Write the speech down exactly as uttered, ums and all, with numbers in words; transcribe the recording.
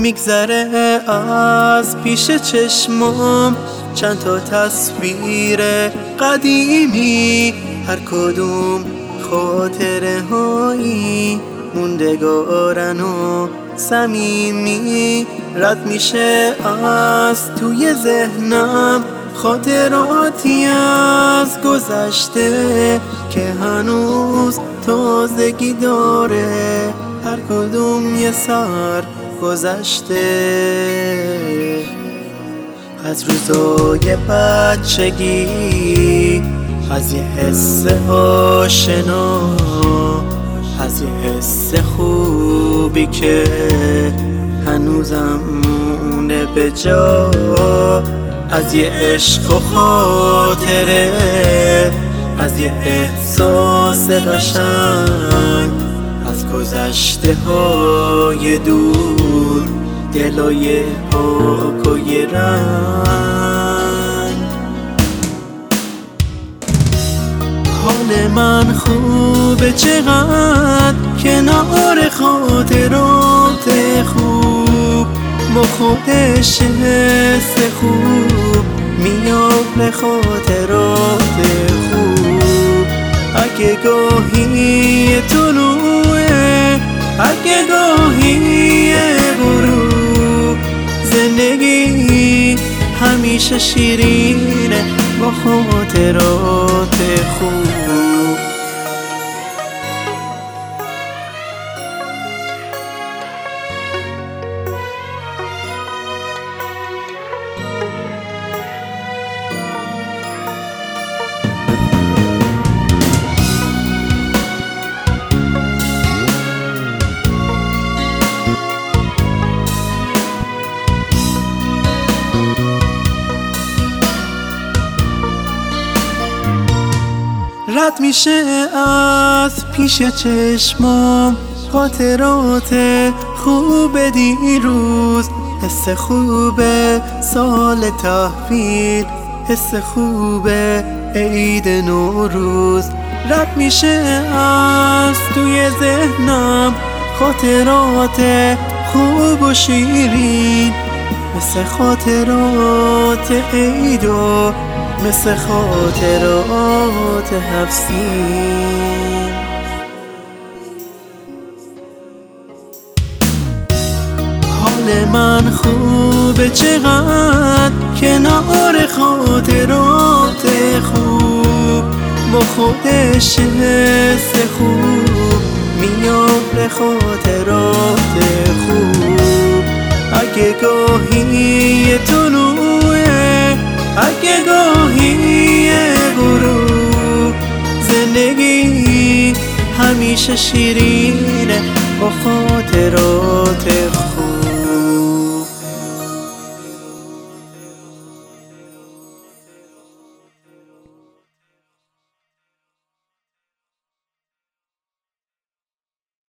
میگذره از پیش چشمام چند تا تصویر قدیمی، هر کدوم خاطره هایی موندگارن و صمیمی. رد میشه از توی ذهنم خاطراتی از گذشته که هنوز تازگی داره، هر کدوم یه سر گذشته. از روزای بچگی، از یه حس آشنا، از یه حس خوبی که هنوزم مونه به جا، از یه عشق و خاطره، از یه احساس قشنگ، از گذشته های دور، دلای پاک و یه رنگ. حال من خوبه چقدر کنار خاطرات خوب، با خودش حس خوب میاره خاطرات خوب. اگه گاهی طلوعه، اگه گاهی غروب، زندگی همیشه شیرینه با خاطرات خوب. رد میشه از پیش چشمام خاطرات خوب دیروز، حس خوب سال تحویل، حس خوب عید نوروز. رد میشه از توی ذهنم خاطرات خوب و شیرین، مثل خاطرات عید و مثل خاطرات هفسین. حال من خوبه چقدر کنار خاطرات خوب، با خودش حس خوب میاره خاطرات خوب. اگه گاهی طلوعه، اگه گاهی غروب، زندگی همیشه شیرینه با خاطرات خوب.